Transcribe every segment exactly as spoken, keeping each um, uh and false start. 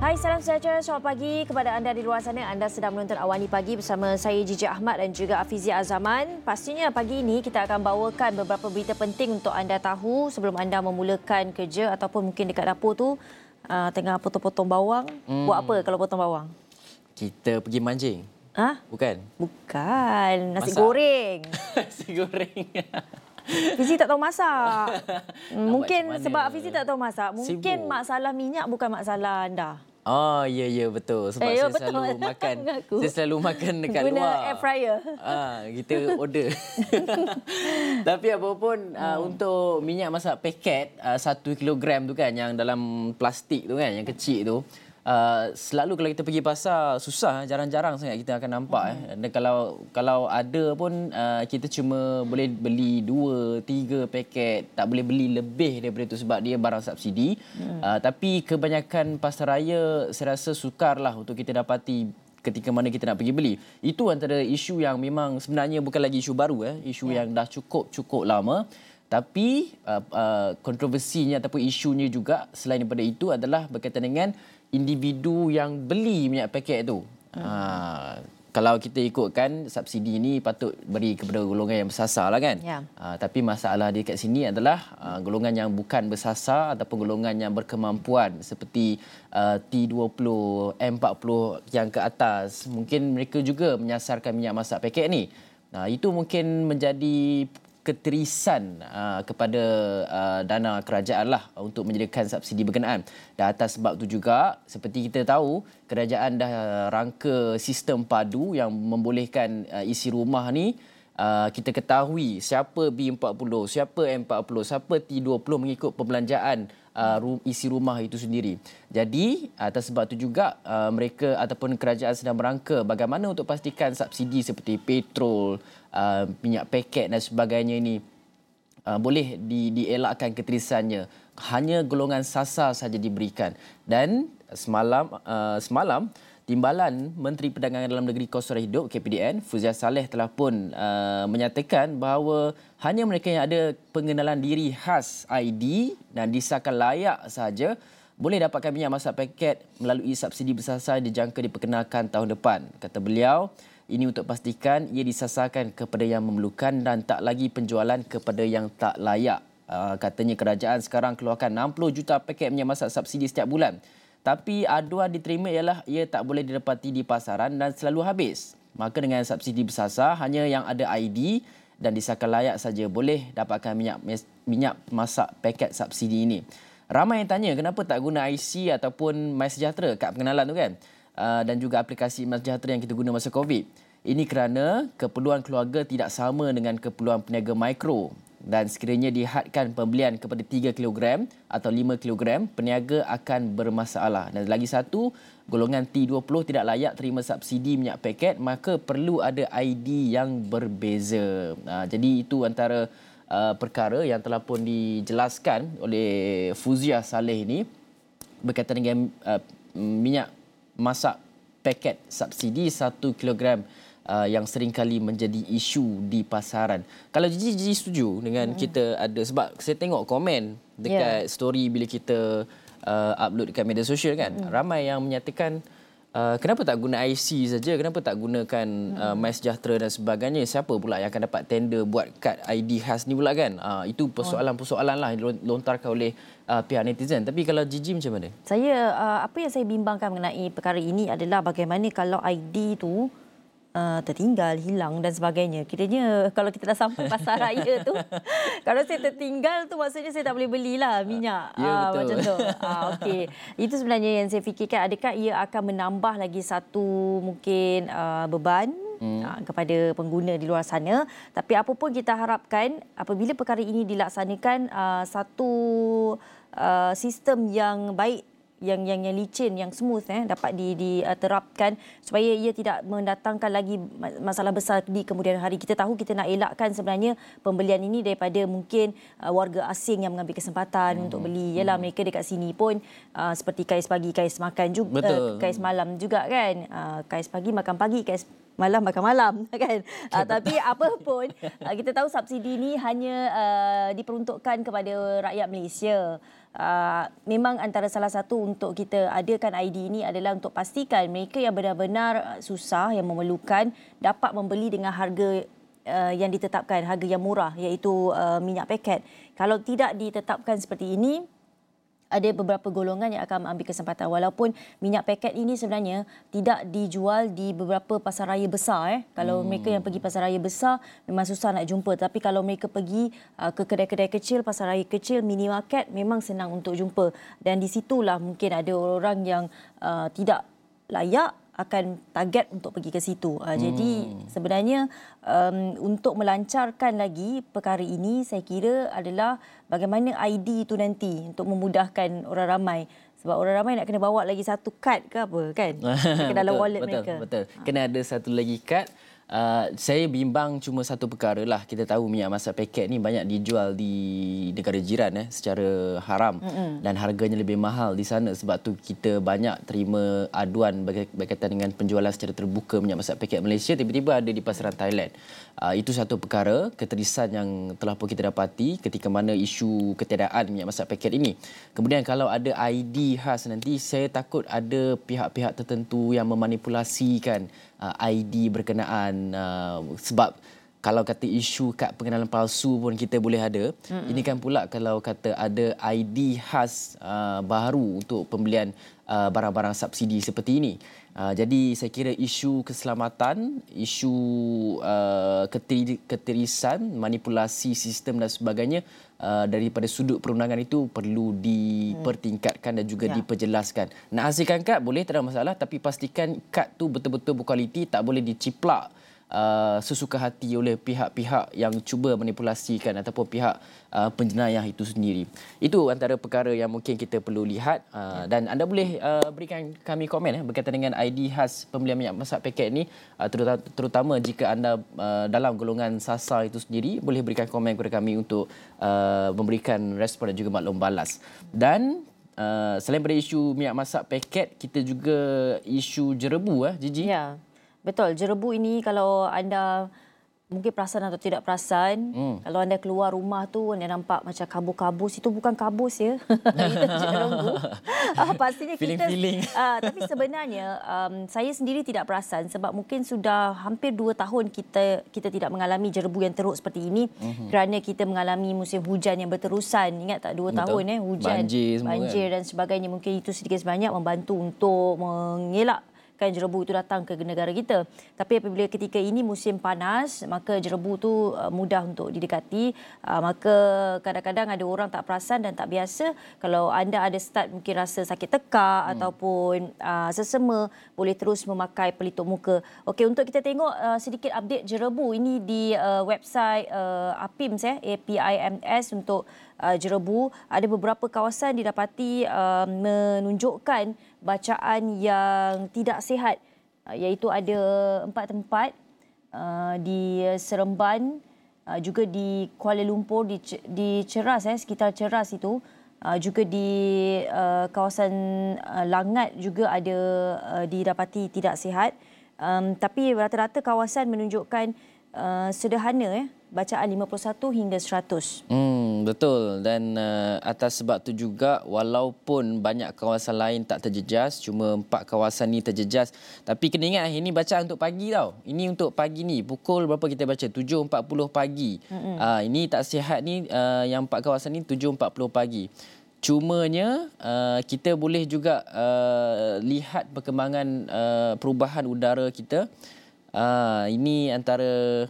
Hai, salam sejahtera, selamat pagi kepada anda di luar sana. Anda sedang menonton Awani Pagi bersama saya Jiji Ahmad dan juga Afizia Azaman. Pastinya pagi ini kita akan bawakan beberapa berita penting untuk anda tahu sebelum anda memulakan kerja ataupun mungkin dekat dapur tu uh, tengah potong-potong bawang. Hmm. Buat apa kalau potong bawang? Kita pergi mancing. Ah? Bukan? Bukan. Nasi Masak. goreng. Nasi goreng. Fizi tak tahu masak. Mungkin sebab mana? Fizi tak tahu masak. Mungkin Sibuk. masalah minyak bukan masalah anda. Oh, ya, ya, betul. Sebab eh, ya, saya betul. selalu makan saya selalu makan dekat Guna luar. air fryer. Ah, kita order. Tapi apapun, hmm. uh, untuk minyak masak paket uh, satu kilogram tu kan, yang dalam plastik tu kan, yang kecil tu. Uh, selalu kalau kita pergi pasar susah, jarang-jarang sangat kita akan nampak. Hmm. Eh. Dan kalau kalau ada pun uh, kita cuma boleh beli dua, tiga paket, tak boleh beli lebih daripada itu sebab dia barang subsidi. Hmm. Uh, tapi kebanyakan pasaraya saya rasa sukarlah untuk kita dapati ketika mana kita nak pergi beli. Itu antara isu yang memang sebenarnya bukan lagi isu baru, eh, isu yeah. yang dah cukup-cukup lama. Tapi uh, uh, kontroversinya ataupun isunya juga selain daripada itu adalah berkaitan dengan individu yang beli minyak paket tu. Hmm. Ha, kalau kita ikutkan subsidi ini patut beri kepada golongan yang bersasar lah kan. Ya. Ha, tapi masalah dia kat sini adalah uh, golongan yang bukan bersasar ataupun golongan yang berkemampuan seperti uh, T dua puluh, M empat puluh yang ke atas. Mungkin mereka juga menyasarkan minyak masak paket ni. Nah, itu mungkin menjadi keterisan uh, kepada uh, dana kerajaan lah untuk menyediakan subsidi berkenaan. Dan atas sebab itu juga, seperti kita tahu, kerajaan dah rangka sistem padu yang membolehkan uh, isi rumah ni uh, kita ketahui siapa B empat puluh, siapa M empat puluh, siapa T dua puluh mengikut perbelanjaan uh, isi rumah itu sendiri. Jadi atas sebab itu juga uh, mereka ataupun kerajaan sedang merangka bagaimana untuk pastikan subsidi seperti petrol, Uh, minyak paket dan sebagainya ini uh, boleh di, dielakkan keterisannya. Hanya golongan sasar saja diberikan. Dan semalam uh, semalam Timbalan Menteri Perdagangan Dalam Negeri Kos Suara Hidup K P D N Fuzia Saleh telah pun uh, menyatakan bahawa hanya mereka yang ada pengenalan diri khas I D dan disahkan layak saja boleh dapatkan minyak masak paket melalui subsidi bersasar dijangka diperkenalkan tahun depan. Kata beliau, ini untuk pastikan ia disasarkan kepada yang memerlukan dan tak lagi penjualan kepada yang tak layak. Uh, katanya kerajaan sekarang keluarkan enam puluh juta paket minyak masak subsidi setiap bulan. Tapi aduan diterima ialah ia tak boleh didapati di pasaran dan selalu habis. Maka dengan subsidi bersasar, hanya yang ada I D dan disahkan layak saja boleh dapatkan minyak minyak masak paket subsidi ini. Ramai yang tanya kenapa tak guna I C ataupun MySejahtera kad pengenalan tu kan? Uh, dan juga aplikasi MySejahtera yang kita guna masa COVID. Ini kerana keperluan keluarga tidak sama dengan keperluan peniaga mikro. Dan sekiranya dihadkan pembelian kepada tiga kilogram atau lima kilogram, peniaga akan bermasalah. Dan lagi satu, golongan T dua puluh tidak layak terima subsidi minyak paket, maka perlu ada I D yang berbeza. Uh, jadi itu antara uh, perkara yang telah pun dijelaskan oleh Fuzia Saleh ini berkaitan dengan uh, minyak masak paket subsidi satu kilogram uh, yang seringkali menjadi isu di pasaran. Kalau Gigi, Gigi setuju dengan hmm. kita ada, sebab saya tengok komen dekat yeah. story bila kita uh, upload dekat media sosial kan, hmm. ramai yang menyatakan uh, kenapa tak guna I C saja, kenapa tak gunakan uh, MySejahtera dan sebagainya, siapa pula yang akan dapat tender buat kad I D khas ni pula kan. Uh, itu persoalan-persoalan lah yang dilontarkan oleh Uh, pihak netizen. Tapi kalau Gigi macam mana? Saya, uh, apa yang saya bimbangkan mengenai perkara ini adalah bagaimana kalau I D tu uh, tertinggal, hilang dan sebagainya. Kiranya kalau kita dah sampai pasar raya tu, kalau saya tertinggal tu maksudnya saya tak boleh belilah minyak. Ya, uh, betul. Macam tu. Uh, okay. Itu sebenarnya yang saya fikirkan. Adakah ia akan menambah lagi satu mungkin uh, beban Hmm. kepada pengguna di luar sana. Tapi apa pun kita harapkan apabila perkara ini dilaksanakan uh, satu uh, sistem yang baik, yang yang yang licin, yang smooth eh dapat diterapkan supaya ia tidak mendatangkan lagi masalah besar di kemudian hari. Kita tahu kita nak elakkan sebenarnya pembelian ini daripada mungkin uh, warga asing yang mengambil kesempatan hmm. untuk beli. Yalah, hmm. mereka dekat sini pun uh, seperti kais pagi, kais makan juga, uh, kais malam juga kan. Uh, kais pagi makan pagi, kais malam makan malam kan. Uh, tapi apa pun uh, kita tahu subsidi ni hanya uh, diperuntukkan kepada rakyat Malaysia. Uh, memang antara salah satu untuk kita adakan I D ini adalah untuk pastikan mereka yang benar-benar susah, yang memerlukan dapat membeli dengan harga uh, yang ditetapkan, harga yang murah, iaitu uh, minyak paket. Kalau tidak ditetapkan seperti ini, ada beberapa golongan yang akan ambil kesempatan. Walaupun minyak paket ini sebenarnya tidak dijual di beberapa pasaraya besar. Eh. Kalau hmm. mereka yang pergi pasaraya besar, memang susah nak jumpa. Tapi kalau mereka pergi uh, ke kedai-kedai kecil, pasaraya kecil, minimarket, memang senang untuk jumpa. Dan di situlah mungkin ada orang yang uh, tidak layak akan target untuk pergi ke situ. Uh, hmm. Jadi sebenarnya um, untuk melancarkan lagi perkara ini, saya kira adalah bagaimana I D itu nanti untuk memudahkan orang ramai. Sebab orang ramai nak kena bawa lagi satu kad ke apa kan? Ke dalam betul, wallet betul, mereka. Betul, kena ada satu lagi kad. Uh, saya bimbang cuma satu perkara lah. Kita tahu minyak masak paket ni banyak dijual di negara jiran eh, secara haram. Mm-hmm. Dan harganya lebih mahal di sana. Sebab tu kita banyak terima aduan berkaitan dengan penjualan secara terbuka minyak masak paket Malaysia tiba-tiba ada di pasaran Thailand. Uh, itu satu perkara, keterisan yang telah pun kita dapati ketika mana isu ketiadaan minyak masak paket ini. Kemudian kalau ada I D khas nanti, saya takut ada pihak-pihak tertentu yang memanipulasikan uh, I D berkenaan. Uh, sebab kalau kata isu kad pengenalan palsu pun kita boleh ada. Mm-hmm. Ini kan pula kalau kata ada I D khas uh, baru untuk pembelian uh, barang-barang subsidi seperti ini. Uh, jadi saya kira isu keselamatan, isu uh, keteri, keterisan, manipulasi sistem dan sebagainya uh, daripada sudut perundangan itu perlu dipertingkatkan dan juga ya. diperjelaskan. Nak hasilkan kad boleh, tak ada masalah, tapi pastikan kad tu betul-betul berkualiti, tak boleh diciplak Uh, sesuka hati oleh pihak-pihak yang cuba manipulasikan ataupun pihak uh, penjenayah itu sendiri. Itu antara perkara yang mungkin kita perlu lihat uh, dan anda boleh uh, berikan kami komen eh, berkaitan dengan I D khas pembelian minyak masak paket ini, uh, terutama, terutama jika anda uh, dalam golongan sasar itu sendiri, boleh berikan komen kepada kami untuk uh, memberikan respon dan juga maklum balas. Dan uh, selain daripada isu minyak masak paket, kita juga isu jerebu eh Gigi. Ya. Betul, jerebu ini kalau anda mungkin perasan atau tidak perasan, hmm. kalau anda keluar rumah tu anda nampak macam kabus-kabus, itu bukan kabus ya. Itu jerebu. Ah, pastinya kita feeling-feeling. Ah, tapi sebenarnya um, saya sendiri tidak perasan sebab mungkin sudah hampir dua tahun kita kita tidak mengalami jerebu yang teruk seperti ini hmm. kerana kita mengalami musim hujan yang berterusan. Ingat tak dua Betul. tahun eh hujan, banjir, banjir kan? Dan sebagainya. Mungkin itu sedikit sebanyak membantu untuk mengelak jerebu itu datang ke negara kita. Tapi apabila ketika ini musim panas, maka jerebu tu mudah untuk didekati. Maka kadang-kadang ada orang tak perasan dan tak biasa. Kalau anda ada start mungkin rasa sakit tekak hmm. ataupun uh, sesama, boleh terus memakai pelitup muka. Okey, untuk kita tengok uh, sedikit update jerebu ini di uh, website uh, APIMS eh, A P I M S untuk uh, jerebu. Ada beberapa kawasan didapati uh, menunjukkan bacaan yang tidak sihat, iaitu ada empat tempat uh, di Seremban, uh, juga di Kuala Lumpur, di, di Ceras, eh, sekitar Ceras itu, uh, juga di uh, kawasan uh, Langat juga ada uh, didapati tidak sihat. Um, tapi rata-rata kawasan menunjukkan uh, sederhana, eh, bacaan lima puluh satu hingga seratus. Hmm, betul. Dan uh, atas sebab tu juga, walaupun banyak kawasan lain tak terjejas, cuma empat kawasan ni terjejas. Tapi kena ingat, ini bacaan untuk pagi tau. Ini untuk pagi ni. Pukul berapa kita baca? tujuh empat puluh pagi. Mm-hmm. Uh, ini tak sihat ni, uh, yang empat kawasan ni tujuh empat puluh pagi. Cumanya uh, kita boleh juga uh, lihat perkembangan uh, perubahan udara kita. Uh, ini antara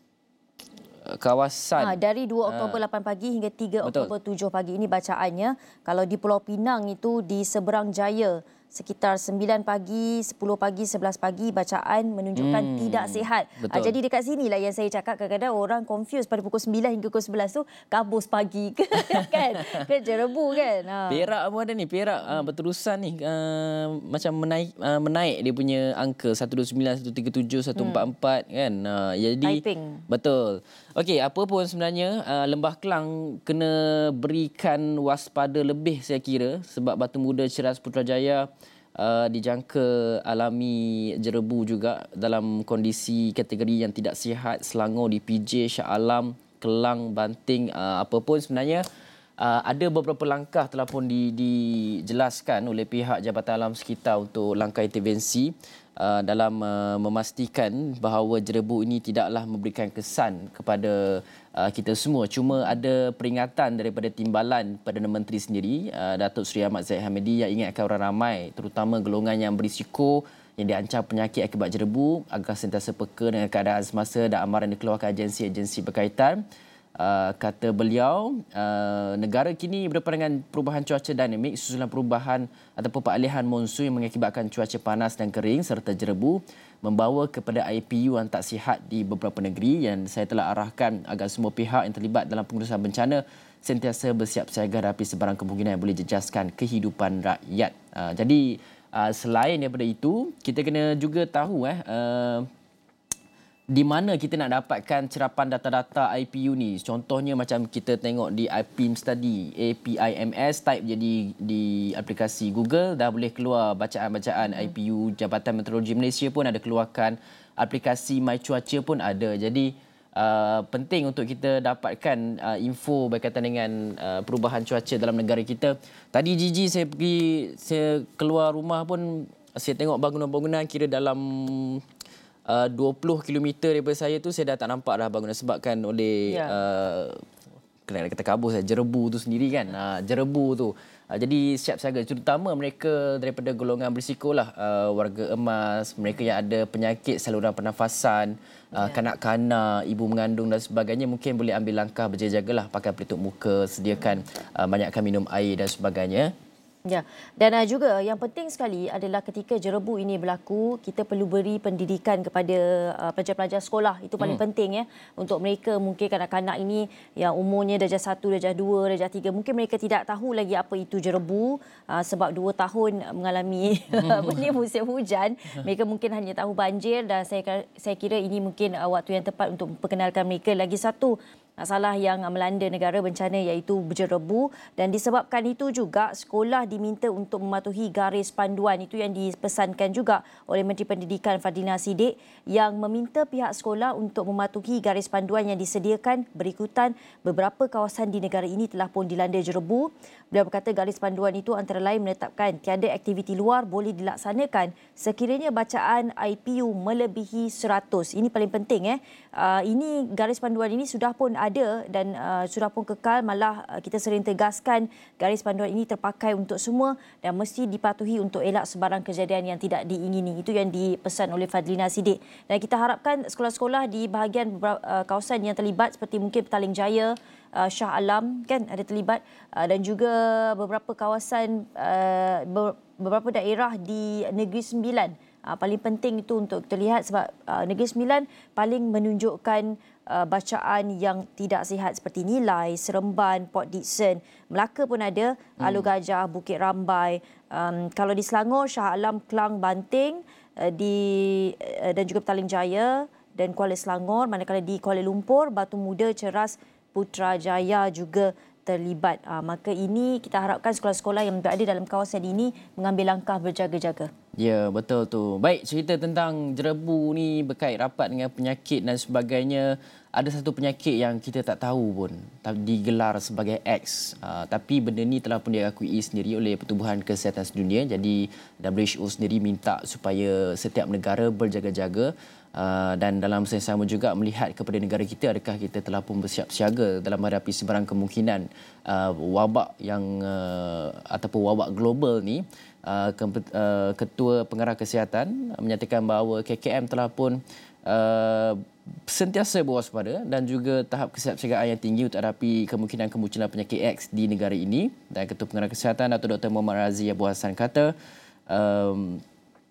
kawasan. Ha, dari dua Oktober lapan pagi hingga tiga Oktober tujuh pagi ini bacaannya. Kalau di Pulau Pinang itu di Seberang Jaya sekitar sembilan pagi, sepuluh pagi, sebelas pagi bacaan menunjukkan hmm, tidak sihat. Ha, jadi dekat sinilah yang saya cakap kadang-kadang orang confuse pada pukul sembilan hingga pukul sebelas tu kabus pagi ke kan? Ke jerebu kan? Ha. Perak pun ada ni, Perak hmm. uh, berterusan ni uh, macam menaik uh, menaik dia punya angka seratus dua puluh sembilan, seratus tiga puluh tujuh, seratus empat puluh empat hmm. kan. Uh, jadi Taiping. Betul. Okey, apa pun sebenarnya uh, Lembah Kelang kena berikan waspada lebih saya kira sebab Batu Muda, Ceras, Putrajaya uh, dijangka alami jerebu juga dalam kondisi kategori yang tidak sihat. Selangor, D P J, Shah Alam, Kelang, Banting, uh, apa pun sebenarnya uh, ada beberapa langkah telah pun di, dijelaskan oleh pihak Jabatan Alam Sekitar untuk langkah intervensi uh, dalam uh, memastikan bahawa jerebu ini tidaklah memberikan kesan kepada uh, kita semua. Cuma ada peringatan daripada Timbalan Perdana Menteri sendiri, uh, Datuk Seri Ahmad Zahid Hamidi, yang ingatkan orang ramai, terutama golongan yang berisiko yang diancam penyakit akibat jerebu agar sentiasa peka dengan keadaan semasa dan amaran dikeluarkan agensi-agensi berkaitan. Uh, kata beliau, uh, negara kini berdepan dengan perubahan cuaca dinamik susulan perubahan ataupun peralihan monsun yang mengakibatkan cuaca panas dan kering serta jerebu membawa kepada I P U yang tak sihat di beberapa negeri, yang saya telah arahkan agar semua pihak yang terlibat dalam pengurusan bencana sentiasa bersiap siaga hadapi sebarang kemungkinan yang boleh jejaskan kehidupan rakyat. Uh, jadi uh, selain daripada itu, kita kena juga tahu eh uh, di mana kita nak dapatkan cerapan data-data I P U ni. Contohnya macam kita tengok di I P I M Study, A P I M S, type je di, di aplikasi Google, dah boleh keluar bacaan-bacaan I P U. Jabatan Meteorologi Malaysia pun ada keluarkan, aplikasi My Cuaca pun ada. Jadi uh, penting untuk kita dapatkan uh, info berkaitan dengan uh, perubahan cuaca dalam negara kita. Tadi Gigi saya pergi, saya keluar rumah pun, saya tengok bangunan-bangunan kira dalam Uh, dua puluh kilometer daripada saya tu saya dah tak nampak dah bangunan sebabkan oleh yeah. uh, kena kata kabus lah, jerebu tu sendiri kan. Uh, jerebu tu. Uh, jadi siap siaga, terutama mereka daripada golongan berisiko lah, uh, warga emas, mereka yang ada penyakit saluran pernafasan, uh, yeah. kanak-kanak, ibu mengandung dan sebagainya, mungkin boleh ambil langkah berjaga-jaga lah, pakai pelitup muka, sediakan uh, banyakkan minum air dan sebagainya. Ya, dan uh, juga yang penting sekali adalah ketika jerebu ini berlaku, kita perlu beri pendidikan kepada uh, pelajar-pelajar sekolah. Itu paling hmm. penting ya, untuk mereka. Mungkin kanak-kanak ini yang umurnya darjah satu, darjah dua, darjah tiga, mungkin mereka tidak tahu lagi apa itu jerebu uh, sebab dua tahun mengalami apa ni, musim hujan. Mereka mungkin hanya tahu banjir, dan saya saya kira ini mungkin uh, waktu yang tepat untuk memperkenalkan mereka. Lagi satu masalah yang melanda negara bencana iaitu berjerebu, dan disebabkan itu juga sekolah diminta untuk mematuhi garis panduan. Itu yang dipesankan juga oleh Menteri Pendidikan Fadlina Siddiq, yang meminta pihak sekolah untuk mematuhi garis panduan yang disediakan berikutan beberapa kawasan di negara ini telah pun dilanda jerebu. Beliau berkata garis panduan itu antara lain menetapkan tiada aktiviti luar boleh dilaksanakan sekiranya bacaan I P U melebihi seratus. Ini paling penting eh. Uh, ini garis panduan ini sudah pun ada dan uh, sudah pun kekal, malah uh, kita sering tegaskan garis panduan ini terpakai untuk semua dan mesti dipatuhi untuk elak sebarang kejadian yang tidak diingini. Itu yang dipesan oleh Fadlina Siddiq. Dan kita harapkan sekolah-sekolah di bahagian beberapa, uh, kawasan yang terlibat seperti mungkin Petaling Jaya, uh, Shah Alam kan ada terlibat, uh, dan juga beberapa kawasan, uh, beberapa daerah di Negeri Sembilan. Uh, paling penting itu untuk kita lihat sebab uh, Negeri Sembilan paling menunjukkan uh, bacaan yang tidak sihat seperti Nilai, Seremban, Port Dickson, Melaka pun ada, hmm. Alor Gajah, Bukit Rambai. Um, kalau di Selangor, Shah Alam, Kelang, Banting, uh, di uh, dan juga Petaling Jaya dan Kuala Selangor. Manakala di Kuala Lumpur, Batu Muda, Ceras, Putrajaya juga terlibat. Uh, maka ini kita harapkan sekolah-sekolah yang berada dalam kawasan ini mengambil langkah berjaga-jaga. Ya, betul tu. Baik, cerita tentang jerebu ni berkait rapat dengan penyakit dan sebagainya. Ada satu penyakit yang kita tak tahu pun digelar sebagai X. Uh, tapi benda ni telah pun diakui sendiri oleh Pertubuhan Kesihatan Sedunia. Jadi W H O sendiri minta supaya setiap negara berjaga-jaga. Uh, dan dalam masa yang sama juga melihat kepada negara kita, adakah kita telah pun bersiap siaga dalam menghadapi sebarang kemungkinan uh, wabak yang uh, ataupun wabak global ni. Uh, uh, Ketua Pengarah Kesihatan menyatakan bahawa K K M telah pun uh, sentiasa berwaspada dan juga tahap kesiapsiagaan yang tinggi untuk hadapi kemungkinan kemunculan penyakit X di negara ini. Dan Ketua Pengarah Kesihatan Dato' Doktor Muhammad Razi Abu Hassan kata, um,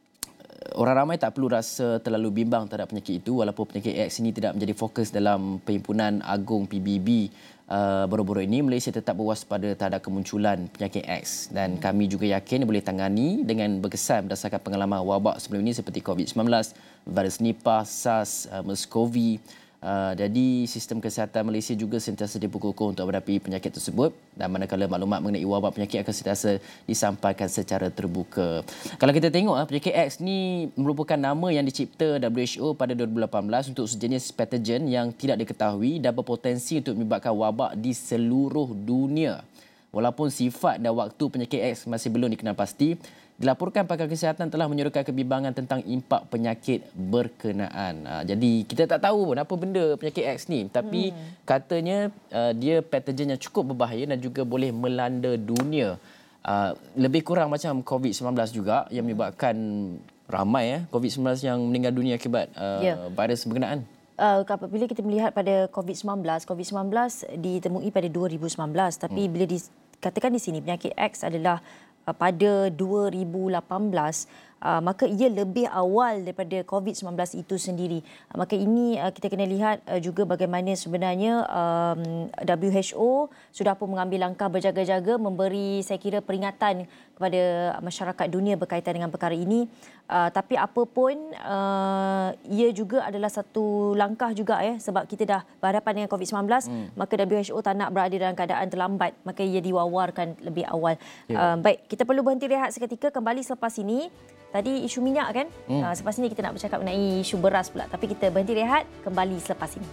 orang ramai tak perlu rasa terlalu bimbang terhadap penyakit itu, walaupun penyakit X ini tidak menjadi fokus dalam Perhimpunan Agung P B B. Uh, baru-baru ini Malaysia tetap berwaspada terhadap kemunculan penyakit X, dan kami juga yakin boleh tangani dengan berkesan berdasarkan pengalaman wabak sebelum ini seperti COVID sembilan belas, virus Nipah, SARS, uh, MERS-CoV, Uh, jadi sistem kesihatan Malaysia juga sentiasa diberkukuh untuk menghadapi penyakit tersebut dan manakala maklumat mengenai wabak penyakit akan sentiasa disampaikan secara terbuka. Kalau kita tengok penyakit X ni merupakan nama yang dicipta W H O pada dua ribu lapan belas untuk sejenis patogen yang tidak diketahui dan berpotensi untuk menyebabkan wabak di seluruh dunia. Walaupun sifat dan waktu penyakit X masih belum dikenal pasti, dilaporkan pakar kesihatan telah menyuruhkan kebimbangan tentang impak penyakit berkenaan. Ha, jadi kita tak tahu pun apa benda penyakit X ni. Tapi hmm. katanya uh, dia patogen yang cukup berbahaya dan juga boleh melanda dunia. Uh, lebih kurang macam COVID sembilan belas juga yang menyebabkan ramai eh, COVID sembilan belas yang meninggal dunia akibat uh, yeah. virus berkenaan. Uh, apabila kita melihat pada COVID sembilan belas, COVID sembilan belas ditemui pada dua ribu sembilan belas. Tapi hmm. bila dikatakan di sini penyakit X adalah pada dua ribu lapan belas, uh, maka ia lebih awal daripada COVID sembilan belas itu sendiri. Uh, maka ini uh, kita kena lihat uh, juga bagaimana sebenarnya um, W H O sudah pun mengambil langkah berjaga-jaga, memberi saya kira peringatan kepada masyarakat dunia berkaitan dengan perkara ini. Uh, tapi apa pun, uh, ia juga adalah satu langkah juga ya, sebab kita dah berhadapan dengan COVID sembilan belas, hmm. maka W H O tak nak berada dalam keadaan terlambat, maka ia diwawarkan lebih awal. Yeah. Uh, baik, kita perlu berhenti rehat seketika, kembali selepas ini. Tadi isu minyak kan? Hmm. Uh, selepas ini kita nak bercakap mengenai isu beras pula. Tapi kita berhenti rehat, kembali selepas ini.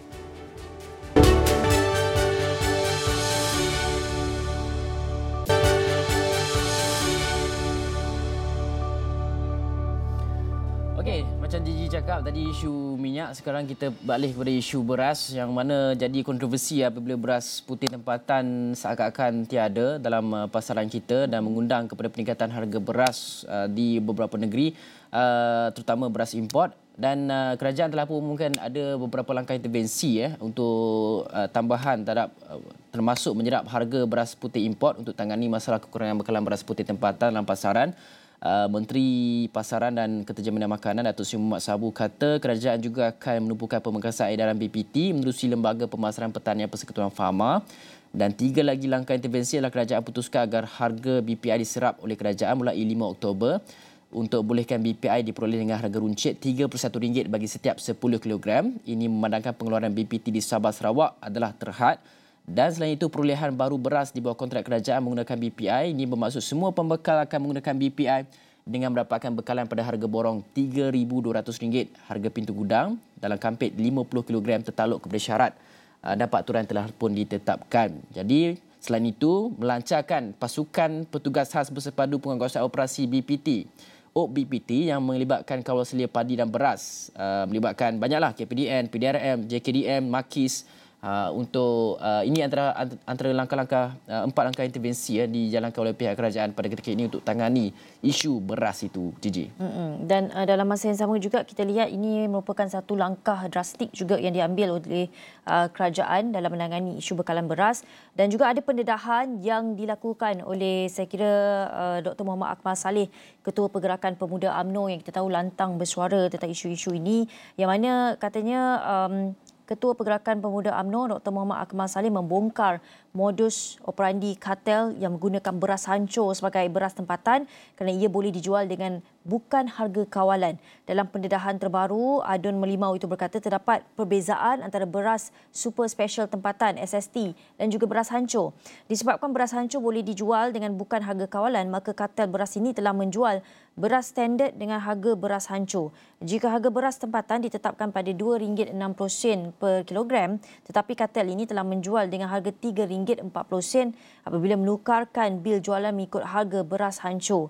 Okey, macam Gigi cakap tadi isu minyak, sekarang kita balik kepada isu beras yang mana jadi kontroversi apabila beras putih tempatan seakan-akan tiada dalam uh, pasaran kita dan mengundang kepada peningkatan harga beras uh, di beberapa negeri, uh, terutama beras import. Dan uh, kerajaan telah pun mungkin ada beberapa langkah intervensi eh, untuk uh, tambahan terhadap uh, termasuk menyerap harga beras putih import untuk tangani masalah kekurangan bekalan beras putih tempatan dalam pasaran. Uh, Menteri Pasaran dan Keterjaminan Makanan Datuk Seri Mohamad Sabu kata kerajaan juga akan menumpukan pemekasan edaran B P T menerusi Lembaga Pemasaran Pertanian Persekutuan Fama. Dan tiga lagi langkah intervensi adalah kerajaan putuskan agar harga B P I diserap oleh kerajaan mulai lima Oktober untuk bolehkan B P I diperoleh dengan harga runcit tiga puluh satu ringgit bagi setiap sepuluh kilogram. Ini memandangkan pengeluaran B P T di Sabah Sarawak adalah terhad. Dan selain itu, perolehan baru beras di bawah kontrak kerajaan menggunakan B P I. Ini bermaksud semua pembekal akan menggunakan B P I dengan mendapatkan bekalan pada harga borong tiga ribu dua ratus ringgit. Harga pintu gudang dalam kampit lima puluh kilogram tertakluk kepada syarat dan peraturan telah pun ditetapkan. Jadi, selain itu, melancarkan pasukan petugas khas bersepadu penguatkuasaan operasi B P T. O B P T yang melibatkan kawal selia padi dan beras. Uh, melibatkan banyaklah K P D N, P D R M, J K D M, Makis. Uh, untuk uh, ini antara antara langkah-langkah uh, empat langkah intervensi ya, dijalankan oleh pihak kerajaan pada ketika ini untuk tangani isu beras itu, Gigi. Mm-mm. Dan uh, dalam masa yang sama juga kita lihat ini merupakan satu langkah drastik juga yang diambil oleh uh, kerajaan dalam menangani isu bekalan beras, dan juga ada pendedahan yang dilakukan oleh saya kira uh, Doktor Muhammad Akmal Saleh, Ketua Pergerakan Pemuda U M N O, yang kita tahu lantang bersuara tentang isu-isu ini, yang mana katanya um, Ketua Pergerakan Pemuda U M N O Doktor Muhammad Akmal Saleh membongkar modus operandi kartel yang menggunakan beras hancur sebagai beras tempatan kerana ia boleh dijual dengan bukan harga kawalan. Dalam pendedahan terbaru, Adun Melimau itu berkata terdapat perbezaan antara beras super special tempatan S S T dan juga beras hancur. Disebabkan beras hancur boleh dijual dengan bukan harga kawalan, maka kartel beras ini telah menjual beras standard dengan harga beras hancur. Jika harga beras tempatan ditetapkan pada dua ringgit enam puluh sen per kilogram, tetapi kartel ini telah menjual dengan harga tiga ringgit empat puluh sen apabila menukarkan bil jualan mengikut harga beras hancur.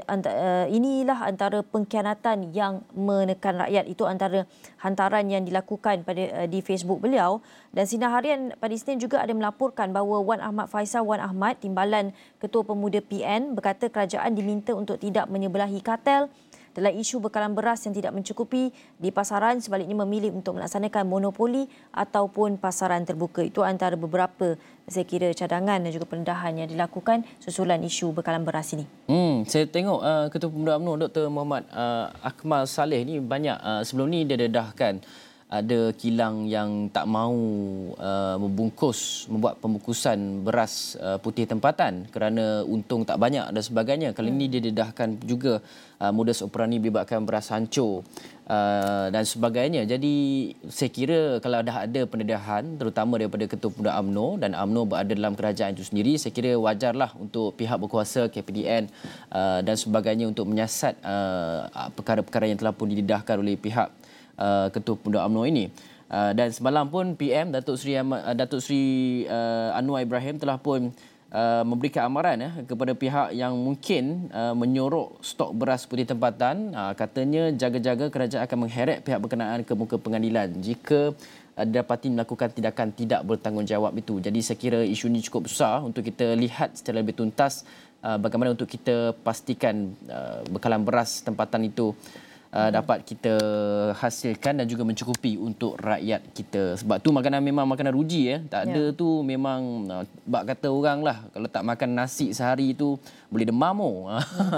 Inilah antara pengkhianatan yang menekan rakyat. Itu antara hantaran yang dilakukan pada di Facebook beliau. Dan Sinar Harian pada Isnin juga ada melaporkan bahawa Wan Ahmad Faisal Wan Ahmad, Timbalan Ketua Pemuda P N, berkata kerajaan diminta untuk tidak menyebelahi kartel dalam isu bekalan beras yang tidak mencukupi di pasaran, sebaliknya memilih untuk melaksanakan monopoli ataupun pasaran terbuka. Itu antara beberapa saya kira cadangan dan juga pendedahan yang dilakukan susulan isu bekalan beras ini. Hmm, saya tengok uh, Ketua Pemuda U M N O Doktor Muhammad uh, Akmal Saleh ni banyak uh, sebelum ni dia dedahkan ada kilang yang tak mahu uh, membungkus, membuat pembungkusan beras uh, putih tempatan kerana untung tak banyak dan sebagainya. Kali ini dia dedahkan juga uh, modus operandi melibatkan beras hancur uh, dan sebagainya. Jadi saya kira kalau dah ada pendedahan terutama daripada Ketua Pemuda U M N O dan U M N O berada dalam kerajaan itu sendiri, saya kira wajarlah untuk pihak berkuasa K P D N uh, dan sebagainya untuk menyiasat uh, perkara-perkara yang telah pun didedahkan oleh pihak Uh, Ketua Pemuda U M N O ini. Uh, dan semalam pun P M Datuk Seri uh, Datuk Seri uh, Anwar Ibrahim telah pun uh, memberikan amaran eh, kepada pihak yang mungkin uh, menyorok stok beras putih tempatan. Uh, katanya jaga-jaga kerajaan akan mengheret pihak berkenaan ke muka pengadilan jika uh, dapati melakukan tindakan tidak bertanggungjawab itu. Jadi saya kira isu ini cukup besar untuk kita lihat secara lebih tuntas uh, bagaimana untuk kita pastikan uh, bekalan beras tempatan itu Uh, dapat kita hasilkan dan juga mencukupi untuk rakyat kita. Sebab tu makanan memang makanan ruji ya. Tak ada yeah. tu memang uh, bak kata orang lah kalau tak makan nasi sehari tu boleh demam oh.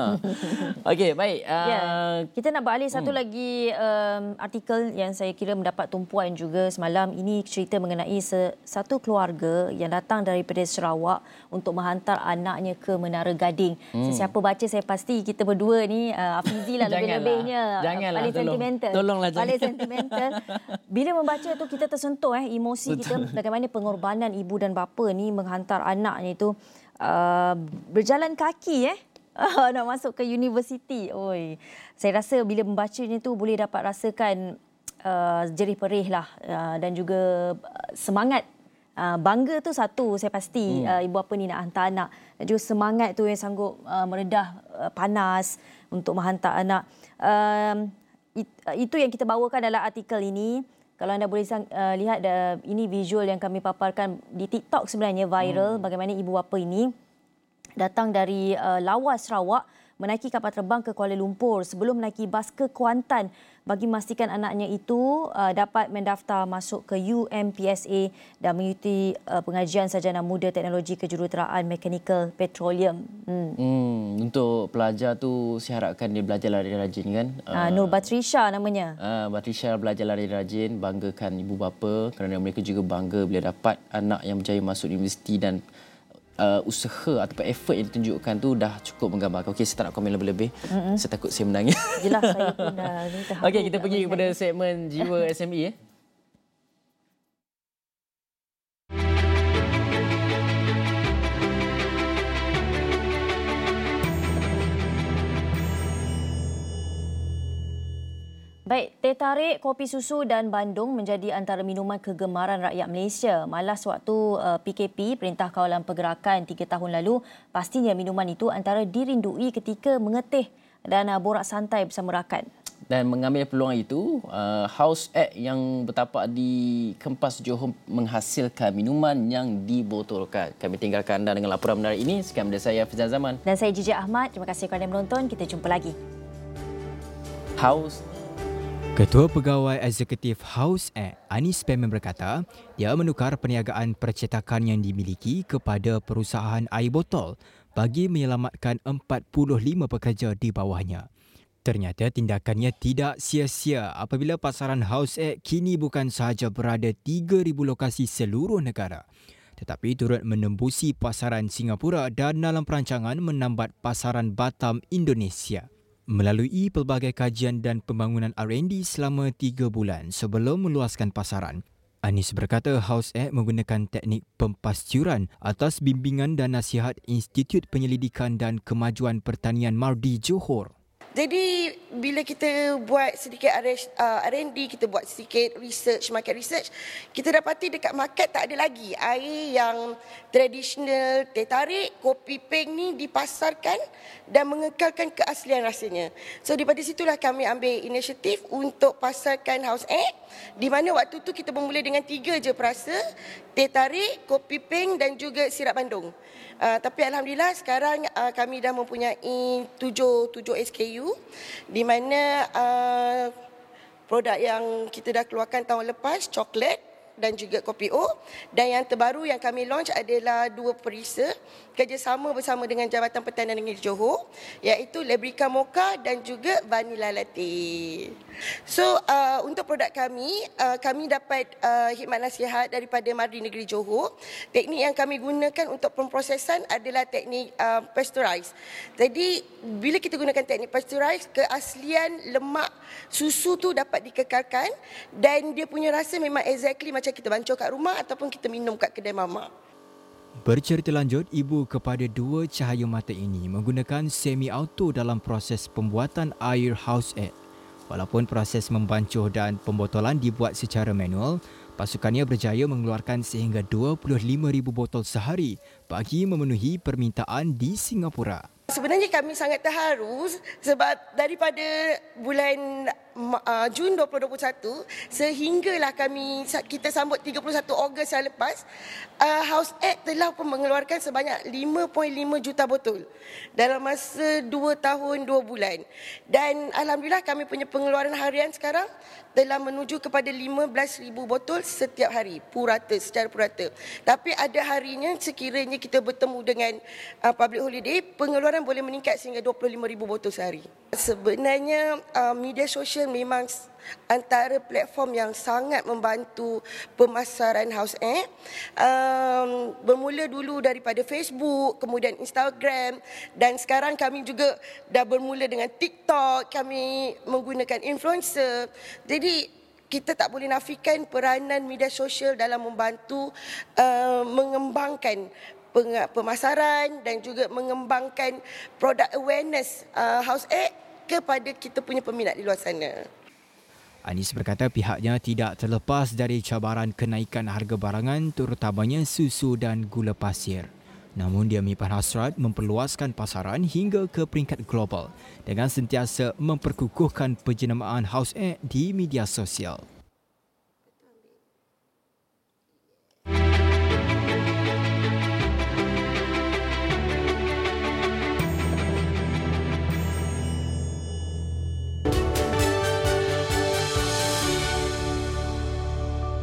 Okey, baik. Uh, yeah. Kita nak beralih satu hmm. lagi um, artikel yang saya kira mendapat tumpuan juga semalam. Ini cerita mengenai se- satu keluarga yang datang daripada Sarawak untuk menghantar anaknya ke Menara Gading. Hmm. Sesiapa baca saya pasti kita berdua ni uh, Afizi lah lebih-lebihnya. Janganlah, paling tolong. sentimental. Tolonglah jangan. Paling sentimental. Bila membaca tu kita tersentuh eh emosi Betul. Kita bagaimana pengorbanan ibu dan bapa ni menghantar anaknya itu uh, berjalan kaki eh uh, nak masuk ke universiti. Oi. Saya rasa bila membacanya tu boleh dapat rasakan uh, jerih perih lah uh, dan juga semangat. Uh, bangga tu satu saya pasti hmm. uh, ibu bapa ni nak hantar anak. Dan juga semangat tu yang sanggup uh, meredah uh, panas untuk menghantar anak. Um, it, uh, itu yang kita bawakan dalam artikel ini. Kalau anda boleh uh, lihat uh, ini visual yang kami paparkan di TikTok sebenarnya viral. Hmm. Bagaimana ibu bapa ini datang dari uh, Lawas Sarawak menaiki kapal terbang ke Kuala Lumpur sebelum menaiki bas ke Kuantan bagi memastikan anaknya itu uh, dapat mendaftar masuk ke U M P S A dan mengikuti uh, pengajian sarjana muda teknologi kejuruteraan mekanikal petroleum. Hmm. Hmm, untuk pelajar tu saya harapkan dia belajar lari rajin kan. Uh, Nur Batrisha namanya. Uh, Batrisha belajar lari rajin, banggakan ibu bapa kerana mereka juga bangga bila dapat anak yang berjaya masuk universiti dan Uh, usaha ataupun effort yang ditunjukkan tu dah cukup menggambarkan. Okey, saya tak nak komen lebih-lebih. Mm-hmm. Saya takut saya menangis. Jelas saya pun dah. Okey, kita pergi kepada segmen Jiwa S M E. Eh. Baik, teh tarik, kopi susu dan bandung menjadi antara minuman kegemaran rakyat Malaysia. Malas waktu uh, P K P, Perintah Kawalan Pergerakan tiga tahun lalu, pastinya minuman itu antara dirindui ketika mengetih dan uh, borak santai bersama rakan. Dan mengambil peluang itu, uh, House Act yang bertapak di Kempas Johor menghasilkan minuman yang dibotolkan. Kami tinggalkan anda dengan laporan menarik ini. Sekian dari saya, Fizan Zaman. Dan saya Jijik Ahmad. Terima kasih kerana menonton. Kita jumpa lagi. House Ketua Pegawai Eksekutif House Act, Anis Pemen berkata, dia menukar perniagaan percetakan yang dimiliki kepada perusahaan air botol bagi menyelamatkan empat puluh lima pekerja di bawahnya. Ternyata tindakannya tidak sia-sia apabila pasaran House Act kini bukan sahaja berada tiga ribu lokasi seluruh negara, tetapi turut menembusi pasaran Singapura dan dalam perancangan menambat pasaran Batam, Indonesia. Melalui pelbagai kajian dan pembangunan R and D selama tiga bulan sebelum meluaskan pasaran, Anis berkata House Act menggunakan teknik pempasturan atas bimbingan dan nasihat Institut Penyelidikan dan Kemajuan Pertanian Mardi Johor. Jadi bila kita buat sedikit R and D, kita buat sedikit research, market research, kita dapati dekat market tak ada lagi air yang tradisional, teh tarik, kopi peng ni dipasarkan dan mengekalkan keaslian rasanya. So daripada situlah kami ambil inisiatif untuk pasarkan House Act, di mana waktu tu kita bermula dengan tiga je perasa, teh tarik, kopi peng dan juga sirap bandung. Uh, tapi Alhamdulillah sekarang uh, kami dah mempunyai tujuh, tujuh S K U di mana uh, produk yang kita dah keluarkan tahun lepas, coklat, dan juga kopi O. Dan yang terbaru yang kami launch adalah dua perisa kerjasama bersama dengan Jabatan Pertanian Negeri Johor, iaitu Lebrica Mocha dan juga Vanilla Latte. So uh, untuk produk kami, uh, kami dapat uh, khidmat nasihat daripada Mardin Negeri Johor. Teknik yang kami gunakan untuk pemprosesan adalah teknik uh, pasteurize. Jadi bila kita gunakan teknik pasteurize, keaslian lemak susu tu dapat dikekalkan dan dia punya rasa memang exactly macam kita bancur kat rumah ataupun kita minum kat kedai mamak. Bercerita lanjut, ibu kepada dua cahaya mata ini menggunakan semi-auto dalam proses pembuatan air house aid. Walaupun proses membancuh dan pembotolan dibuat secara manual, pasukannya berjaya mengeluarkan sehingga dua puluh lima ribu botol sehari bagi memenuhi permintaan di Singapura. Sebenarnya kami sangat terharu sebab daripada bulan uh, Jun dua ribu dua puluh satu sehinggalah kami kita sambut tiga puluh satu Ogos yang lepas, uh, House Aid telah pun mengeluarkan sebanyak lima perpuluhan lima juta botol dalam masa dua tahun dua bulan. Dan alhamdulillah kami punya pengeluaran harian sekarang telah menuju kepada lima belas ribu botol setiap hari, purata, secara purata. Tapi ada harinya sekiranya kita bertemu dengan uh, public holiday, pengeluaran boleh meningkat sehingga dua puluh lima ribu botol sehari. Sebenarnya uh, media sosial memang antara platform yang sangat membantu pemasaran House Aid. Um, bermula dulu daripada Facebook, kemudian Instagram dan sekarang kami juga dah bermula dengan TikTok, kami menggunakan influencer. Jadi kita tak boleh nafikan peranan media sosial dalam membantu uh, mengembangkan pemasaran dan juga mengembangkan produk awareness uh, House Aid kepada kita punya peminat di luar sana. Anis berkata pihaknya tidak terlepas dari cabaran kenaikan harga barangan terutamanya susu dan gula pasir. Namun dia menyimpan hasrat memperluaskan pasaran hingga ke peringkat global dengan sentiasa memperkukuhkan penjenamaan House Aid di media sosial.